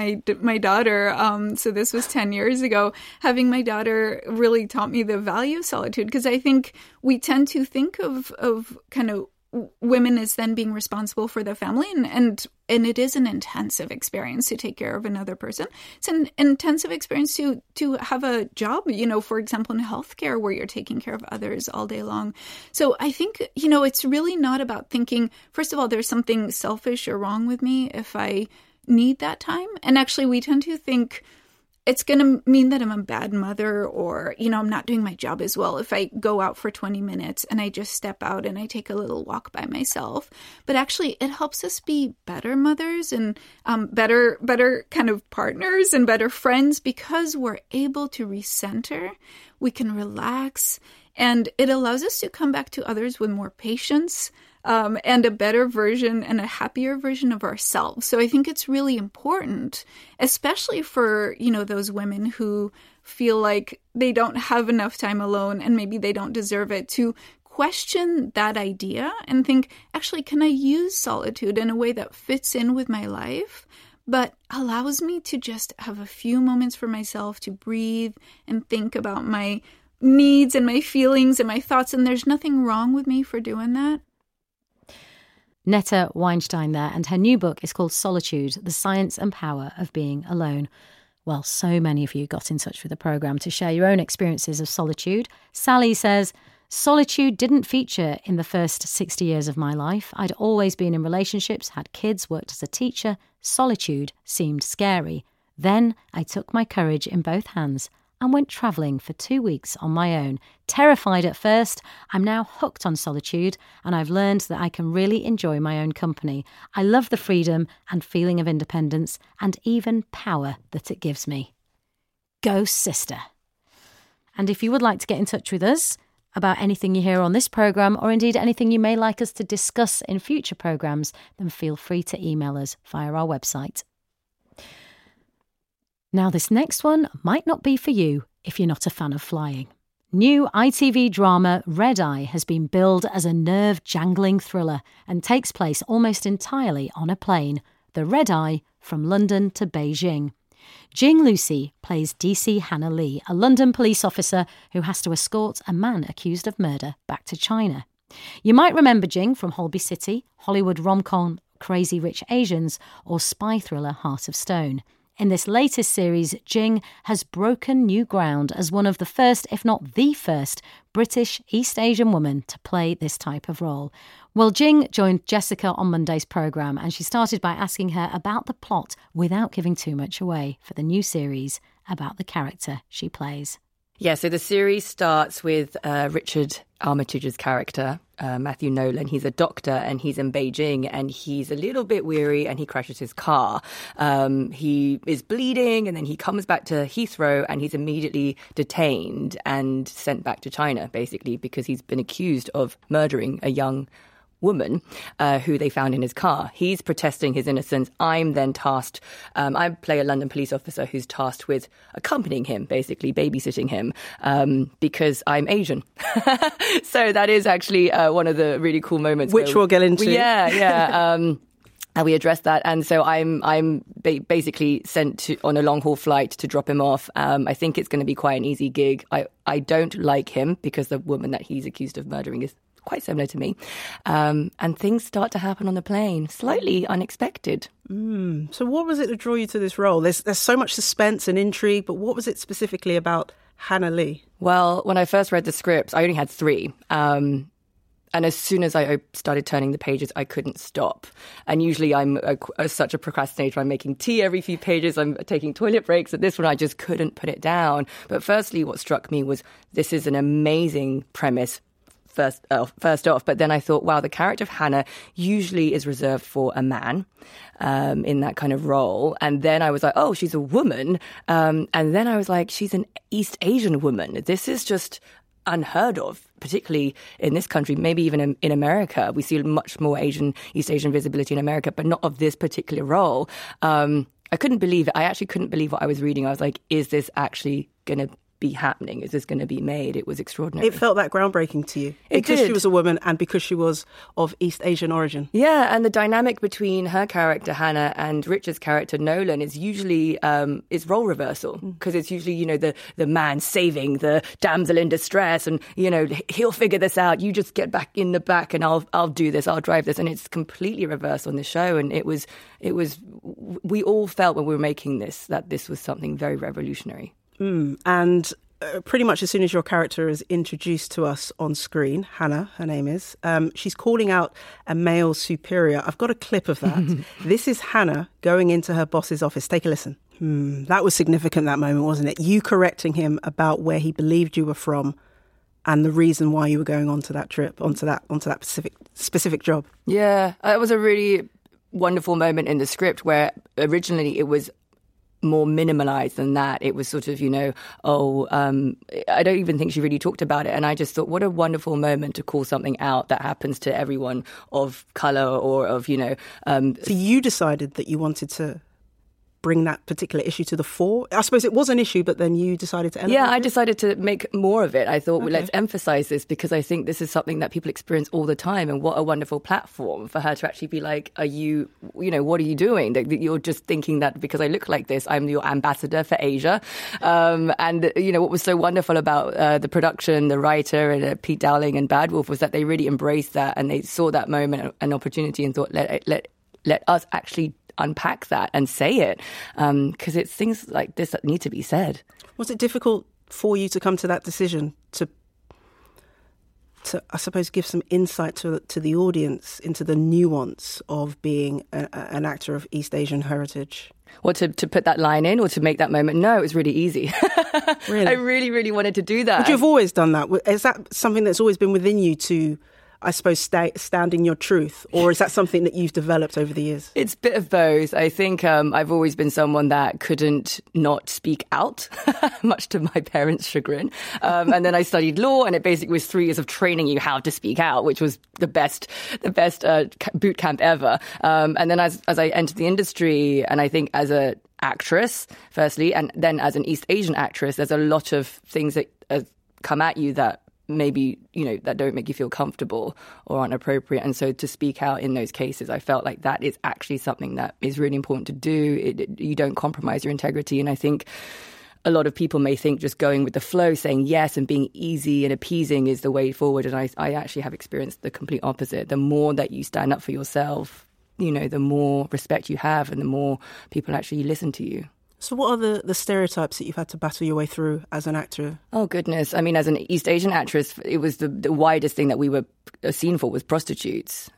my daughter, so this was 10 years ago, having my daughter really taught me the value of solitude, because I think we tend to think of kind of women as then being responsible for their family. And it is an intensive experience to take care of another person. It's an intensive experience to have a job, for example, in healthcare where you're taking care of others all day long. So I think, it's really not about thinking, first of all, there's something selfish or wrong with me if I need that time. And actually, we tend to think it's going to mean that I'm a bad mother or, I'm not doing my job as well if I go out for 20 minutes and I just step out and I take a little walk by myself. But actually, it helps us be better mothers and better kind of partners and better friends because we're able to recenter, we can relax, and it allows us to come back to others with more patience and a better version and a happier version of ourselves. So I think it's really important, especially for, those women who feel like they don't have enough time alone and maybe they don't deserve it, to question that idea and think, actually, can I use solitude in a way that fits in with my life, but allows me to just have a few moments for myself to breathe and think about my needs and my feelings and my thoughts, and there's nothing wrong with me for doing that. Netta Weinstein there, and her new book is called Solitude, The Science and Power of Being Alone. Well, so many of you got in touch with the programme to share your own experiences of solitude. Sally says, solitude didn't feature in the first 60 years of my life. I'd always been in relationships, had kids, worked as a teacher. Solitude seemed scary. Then I took my courage in both hands and went travelling for 2 weeks on my own. Terrified at first, I'm now hooked on solitude, and I've learned that I can really enjoy my own company. I love the freedom and feeling of independence and even power that it gives me. Go, sister. And if you would like to get in touch with us about anything you hear on this programme, or indeed anything you may like us to discuss in future programmes, then feel free to email us via our website. Now, this next one might not be for you if you're not a fan of flying. New ITV drama Red Eye has been billed as a nerve-jangling thriller and takes place almost entirely on a plane, the Red Eye from London to Beijing. Jing Lucy plays DC Hannah Lee, a London police officer who has to escort a man accused of murder back to China. You might remember Jing from Holby City, Hollywood rom-com Crazy Rich Asians, or spy thriller Heart of Stone. In this latest series, Jing has broken new ground as one of the first, if not the first, British East Asian woman to play this type of role. Well, Jing joined Jessica on Monday's programme, and she started by asking her about the plot without giving too much away for the new series about the character she plays. Yeah, so the series starts with Richard Armitage's character, Matthew Nolan. He's a doctor and he's in Beijing and he's a little bit weary and he crashes his car. He is bleeding and then he comes back to Heathrow and he's immediately detained and sent back to China, basically, because he's been accused of murdering a young woman who they found in his car. He's protesting his innocence. I'm then tasked, I play a London police officer who's tasked with accompanying him, basically babysitting him, because I'm Asian. So that is actually one of the really cool moments. Which we'll get into. Yeah. And we addressed that. And so I'm basically sent on a long haul flight to drop him off. I think it's going to be quite an easy gig. I don't like him because the woman that he's accused of murdering is quite similar to me. And things start to happen on the plane, slightly unexpected. So what was it that drew you to this role? There's so much suspense and intrigue, but what was it specifically about Hannah Lee? Well, when I first read the script, I only had 3. And as soon as I started turning the pages, I couldn't stop. And usually I'm such a procrastinator. I'm making tea every few pages. I'm taking toilet breaks. At this one, I just couldn't put it down. But firstly, what struck me was this is an amazing premise. First off, but then I thought, wow, the character of Hannah usually is reserved for a man in that kind of role. And then I was like, oh, she's a woman. And then I was like, she's an East Asian woman. This is just unheard of, particularly in this country, maybe even in America. We see much more East Asian visibility in America, but not of this particular role. I couldn't believe it. I actually couldn't believe what I was reading. I was like, is this actually going to be happening? Is this going to be made? It was extraordinary. It felt that groundbreaking to you because she was a woman and because she was of East Asian origin. Yeah, and the dynamic between her character Hannah and Richard's character Nolan is usually is role reversal, because it's usually, you know, the man saving the damsel in distress, and, you know, he'll figure this out. You just get back in the back, and I'll do this. I'll drive this, and it's completely reversed on the show. And it was we all felt when we were making this that this was something very revolutionary. And pretty much as soon as your character is introduced to us on screen, Hannah, her name is, she's calling out a male superior. I've got a clip of that. This is Hannah going into her boss's office. Take a listen. That was significant, that moment, wasn't it? You correcting him about where he believed you were from and the reason why you were going onto that trip, onto that specific job. Yeah, it was a really wonderful moment in the script where originally it was more minimalized than that. It was sort of, you know, I don't even think she really talked about it. And I just thought, what a wonderful moment to call something out that happens to everyone of colour or of, you know. So you decided that you wanted to bring that particular issue to the fore? I suppose it was an issue, but then you decided to elevate it? Yeah, I decided to make more of it. I thought, well, let's emphasize this, because I think this is something that people experience all the time, and what a wonderful platform for her to actually be like, are you know, what are you doing? That you're just thinking that because I look like this, I'm your ambassador for Asia. And, you know, what was so wonderful about the production, the writer, and Pete Dowling and Bad Wolf was that they really embraced that, and they saw that moment, an opportunity, and thought, let us actually unpack that and say it, because it's things like this that need to be said. Was it difficult for you to come to that decision to I suppose, give some insight to the audience into the nuance of being an actor of East Asian heritage? Or to put that line in, or to make that moment? No, it was really easy. Really? I really, really wanted to do that. Would you have always done that? Is that something that's always been within you to, I suppose, stand in your truth? Or is that something that you've developed over the years? It's a bit of both. I think I've always been someone that couldn't not speak out, much to my parents' chagrin. And then I studied law, and it basically was 3 years of training you how to speak out, which was the best boot camp ever. And then as I entered the industry, and I think as an actress, firstly, and then as an East Asian actress, there's a lot of things that come at you that maybe, you know, that don't make you feel comfortable or aren't appropriate. And so to speak out in those cases, I felt like that is actually something that is really important to do. You don't compromise your integrity. And I think a lot of people may think just going with the flow, saying yes and being easy and appeasing is the way forward. And I actually have experienced the complete opposite. The more that you stand up for yourself, you know, the more respect you have and the more people actually listen to you. So what are the stereotypes that you've had to battle your way through as an actor? Oh, goodness. I mean, as an East Asian actress, it was the widest thing that we were seen for was prostitutes.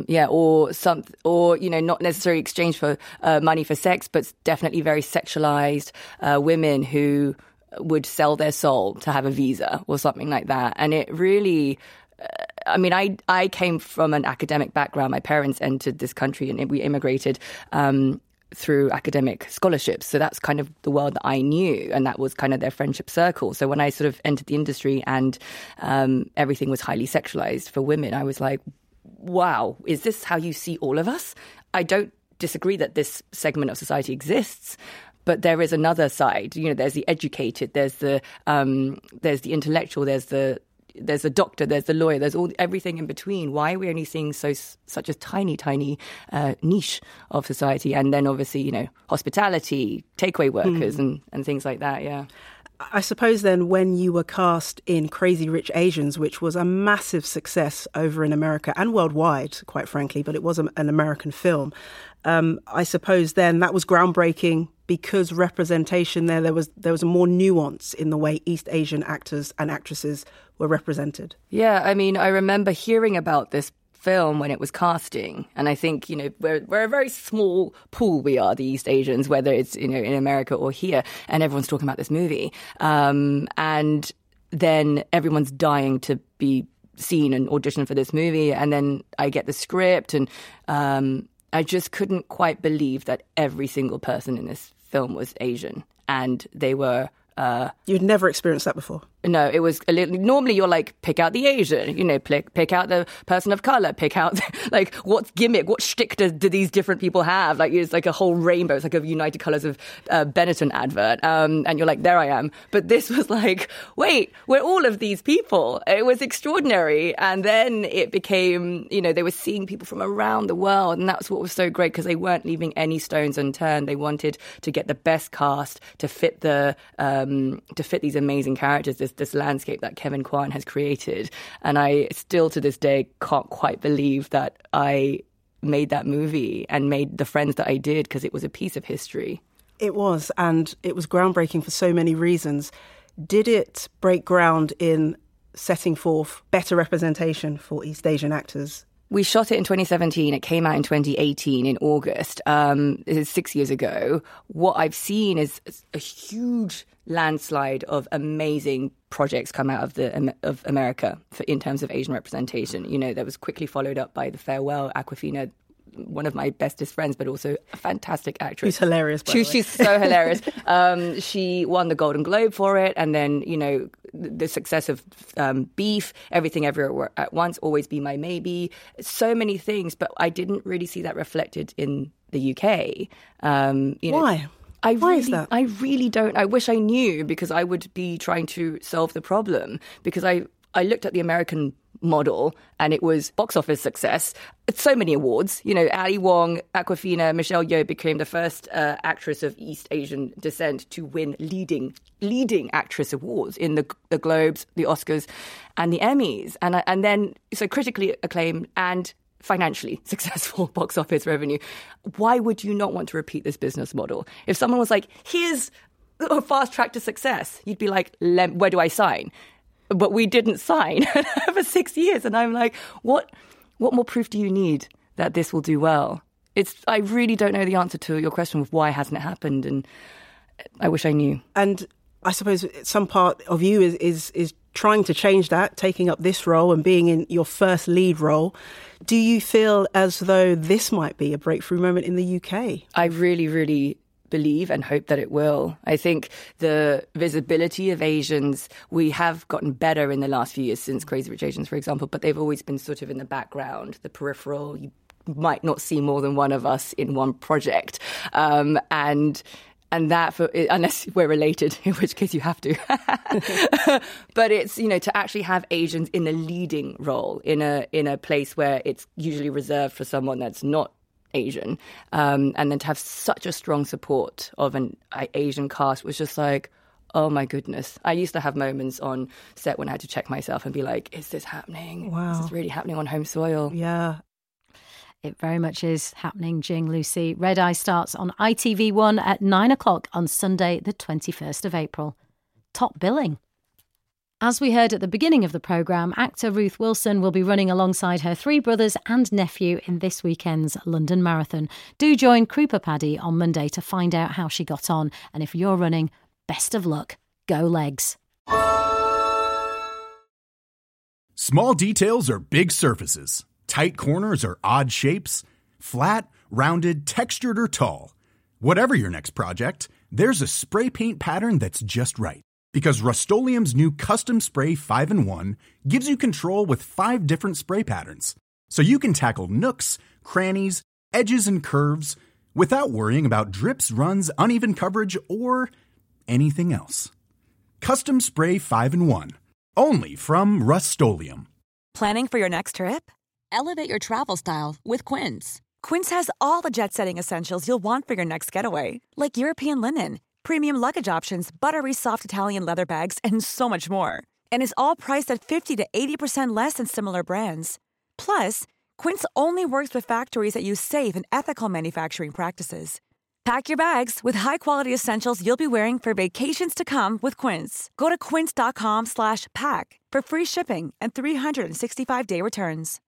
Or, you know, not necessarily exchange for money for sex, but definitely very sexualized women who would sell their soul to have a visa or something like that. And it really... I mean, I came from an academic background. My parents entered this country and we immigrated through academic scholarships. So that's kind of the world that I knew, and that was kind of their friendship circle. So when I sort of entered the industry and everything was highly sexualized for women, I was like, wow, is this how you see all of us? I don't disagree that this segment of society exists, but there is another side. You know, there's the educated, there's the intellectual, there's the doctor, there's the lawyer, there's everything in between. Why are we only seeing such a tiny niche of society? And then obviously, you know, hospitality, takeaway workers and things like that, yeah. I suppose then when you were cast in Crazy Rich Asians, which was a massive success over in America and worldwide, quite frankly, but it was an American film, I suppose then that was groundbreaking because representation there was a more nuance in the way East Asian actors and actresses were represented. Yeah, I mean, I remember hearing about this film when it was casting, and I think, you know, we're a very small pool, we are, the East Asians, whether it's, you know, in America or here, and everyone's talking about this movie, and then everyone's dying to be seen and audition for this movie, and then I get the script, and I just couldn't quite believe that every single person in this film was Asian, and they were... You'd never experienced that before? No, it was a little. Normally, you're like, pick out the Asian, pick out the person of color, pick out like what gimmick, what shtick do these different people have? Like it's like a whole rainbow. It's like a United Colors of Benetton advert, and you're like, there I am. But this was like, wait, we're all of these people. It was extraordinary, and then it became, they were seeing people from around the world, and that's what was so great because they weren't leaving any stones unturned. They wanted to get the best cast to fit these amazing characters. This landscape that Kevin Kwan has created. And I still to this day can't quite believe that I made that movie and made the friends that I did because it was a piece of history. It was, and it was groundbreaking for so many reasons. Did it break ground in setting forth better representation for East Asian actors? We shot it in 2017. It came out in 2018 in August. This is 6 years ago. What I've seen is a huge landslide of amazing projects come out of America in terms of Asian representation. That was quickly followed up by The Farewell, Awkwafina, one of my bestest friends, but also a fantastic actress. She's hilarious, by the way. She's so hilarious. She won the Golden Globe for it. And then, the success of Beef, Everything Everywhere at Once, Always Be My Maybe. So many things, but I didn't really see that reflected in the UK. Why? Why is that? I really don't. I wish I knew because I would be trying to solve the problem because I looked at the American model and it was box office success. So many awards. Ali Wong, Awkwafina, Michelle Yeoh became the first actress of East Asian descent to win leading actress awards in the Globes, the Oscars, and the Emmys. And then so critically acclaimed and financially successful box office revenue. Why would you not want to repeat this business model? If someone was like, here's a fast track to success, you'd be like, where do I sign? But we didn't sign for 6 years. And I'm like, what more proof do you need that this will do well? I really don't know the answer to your question of why hasn't it happened. And I wish I knew. And I suppose some part of you is trying to change that, taking up this role and being in your first lead role. Do you feel as though this might be a breakthrough moment in the UK? I really, really believe and hope that it will. I think the visibility of Asians, we have gotten better in the last few years since Crazy Rich Asians, for example, but they've always been sort of in the background, the peripheral. You might not see more than one of us in one project. And that, unless we're related, in which case you have to. But it's, to actually have Asians in a leading role in a place where it's usually reserved for someone that's not Asian, and then to have such a strong support of an Asian cast was just like, oh my goodness. I used to have moments on set when I had to check myself and be like, is this happening? Wow. Is this really happening on home soil? Yeah. It very much is happening, Jing, Lucy. Red Eye starts on ITV1 at 9 o'clock on Sunday, the 21st of April. Top billing. As we heard at the beginning of the programme, actor Ruth Wilson will be running alongside her three brothers and nephew in this weekend's London Marathon. Do join Krupa Paddy on Monday to find out how she got on. And if you're running, best of luck. Go Legs. Small details are big surfaces. Tight corners are odd shapes. Flat, rounded, textured, or tall. Whatever your next project, there's a spray paint pattern that's just right. Because Rust-Oleum's new Custom Spray 5-in-1 gives you control with 5 different spray patterns. So you can tackle nooks, crannies, edges, and curves without worrying about drips, runs, uneven coverage, or anything else. Custom Spray 5-in-1. Only from Rust-Oleum. Planning for your next trip? Elevate your travel style with Quince. Quince has all the jet-setting essentials you'll want for your next getaway, like European linen, premium luggage options, buttery soft Italian leather bags, and so much more. And is all priced at 50 to 80% less than similar brands. Plus, Quince only works with factories that use safe and ethical manufacturing practices. Pack your bags with high-quality essentials you'll be wearing for vacations to come with Quince. Go to quince.com/pack for free shipping and 365-day returns.